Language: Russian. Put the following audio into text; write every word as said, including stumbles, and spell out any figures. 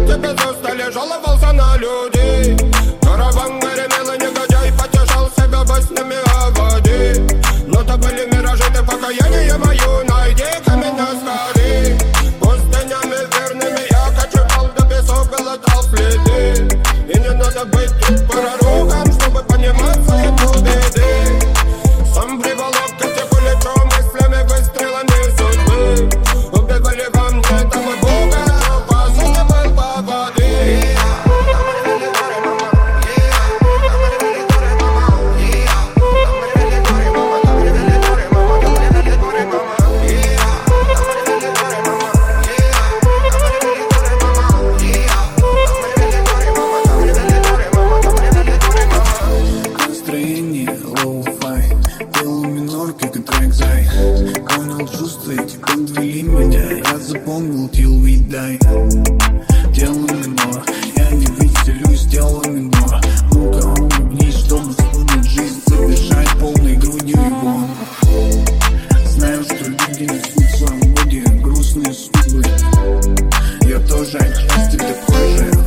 тебе застали, жаловался на людей. Караван гремел и негодяй потешал себя баснями о воде. Но то были миражи, ты покаяние мою найди, ко меня скорей. Пустынями верными я кочевал, до песок глотал следы. И не надо быть тут пророком, чтобы понимать свои беды. Сам приволок к этих улечу мыслями, выстрелами судьбы. Убивали во мне того Бога, по сути был по воде. Настроение лоу-фай, делал минор, как и трек зай. Понял чувства, эти подвели меня. Я запомнил till we die. Дело минор, я не веселюсь, дело минор. Ну-ка улыбнись, чтобы вспомнить жизнь, задышать полной грудью его. Знаю, что люди несут в своем боде грустные судьбы. Я тоже отчасти такой же.